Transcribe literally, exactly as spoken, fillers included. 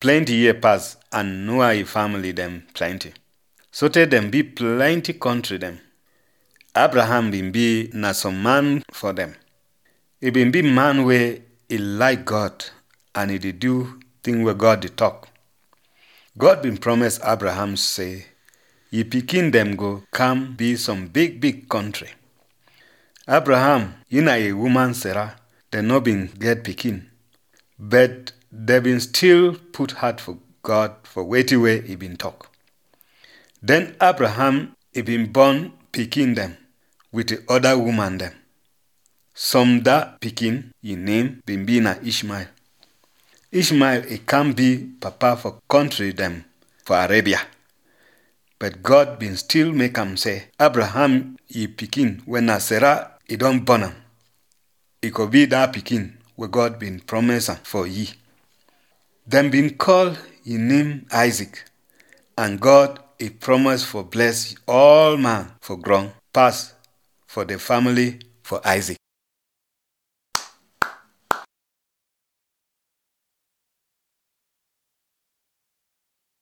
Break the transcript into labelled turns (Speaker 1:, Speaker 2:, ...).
Speaker 1: Plenty year pass and Noah e family them plenty. So tey them be plenty country them. Abraham been be na some man for them. He been be man where he like God and he did do thing where God did talk. God been promise Abraham say, ye pikin them go come be some big big country. Abraham, you na a woman Sarah, they no been get pikin, but they been still put heart for God for waiting way he been talk. Then Abraham he been born pikin them with the other woman them. Some that pikin he name been be na Ishmael. Ishmael he can be papa for country them for Arabia. But God been still make him say, Abraham he pikin when na Sarah he don't born him. He could be that pikin where God been promising for ye. Them been called he name Isaac. And God he promised for bless all man for ground pass for the family for Isaac.